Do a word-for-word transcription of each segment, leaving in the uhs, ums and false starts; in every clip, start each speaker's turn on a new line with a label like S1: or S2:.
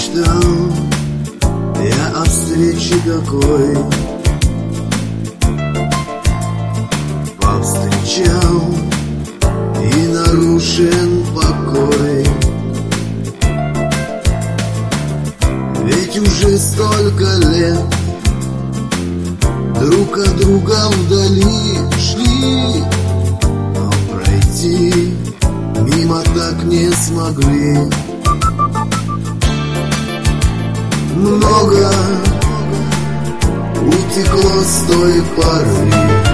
S1: мечтал я о встрече такой. Повстречал и нарушен покой. Ведь уже столько лет друг от друга вдали шли, но пройти мимо так не смогли. Много утекло с той поры,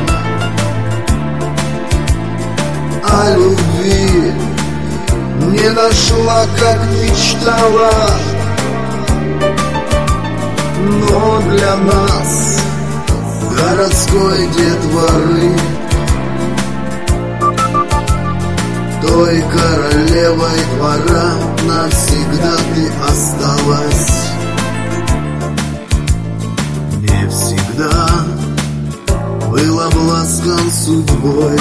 S1: а любви не нашла, как мечтала. Но для нас, городской детворы, той королевой двора навсегда ты осталась. Не всегда был обласкан судьбой,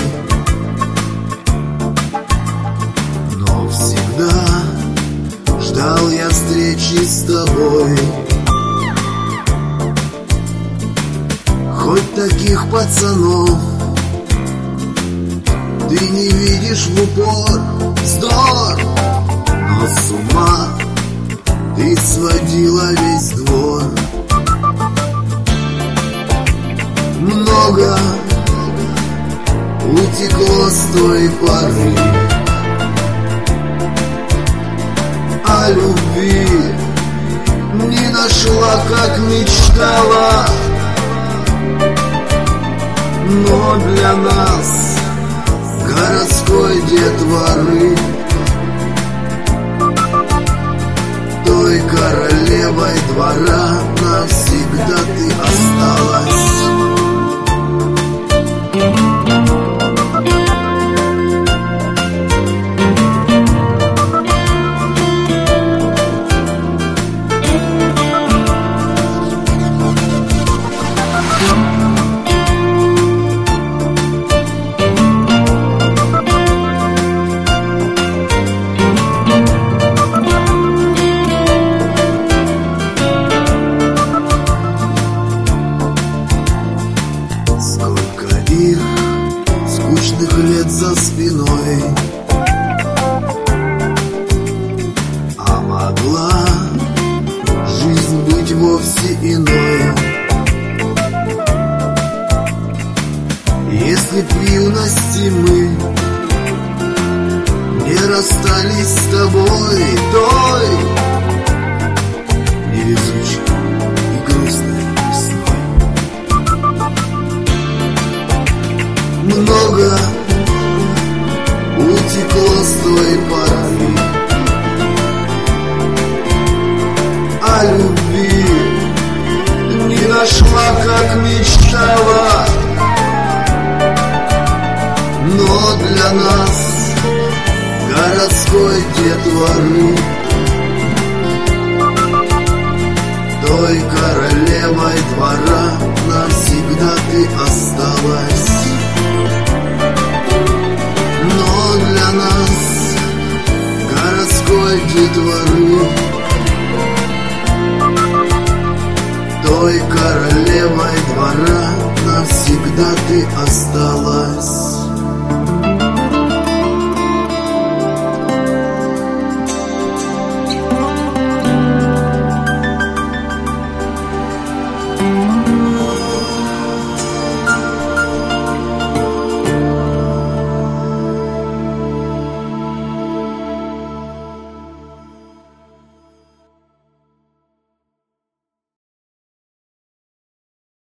S1: но всегда ждал я встречи с тобой. Хоть таких пацанов ты не видишь в упор, вздор, но с ума ты сводила весь двор. Много утекло с той поры, а любви не нашла, как мечтала. Но для нас, городской детворы, той королевой двора навсегда ты осталась. Их скучных лет за спиной, а могла жизнь быть вовсе иной. Если б в юности мы не расстались с тобой, той невезучей и грустной весной. Много утекло с той поры, а любви не нашла, как мечтала. Но для нас, городской детворы, той королевой двора навсегда ты осталась. Но для нас, городской детворы, той королевой двора навсегда ты осталась.